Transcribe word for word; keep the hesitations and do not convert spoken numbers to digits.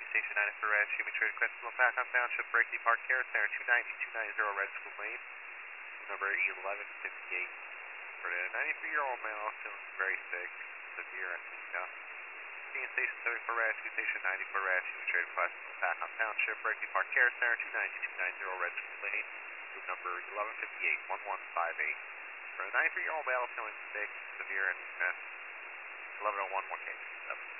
Station nine for Red, Shooting Trade Request, Pack on Township, Berkeley Park, Care Center, two ninety, two ninety Red School Lane, number eleven fifty-eight. For the ninety-three-year-old male feeling very sick, severe anemia. Union Station seven for Red, Station ninety for Red, Shooting Trade Request, Pack on Township, Berkeley Park, Care Center, two ninety, two ninety Red School Lane, room number eleven fifty-eight, one one five eight. For the ninety-three-year-old male feeling sick, severe anemia, eleven oh one, one case.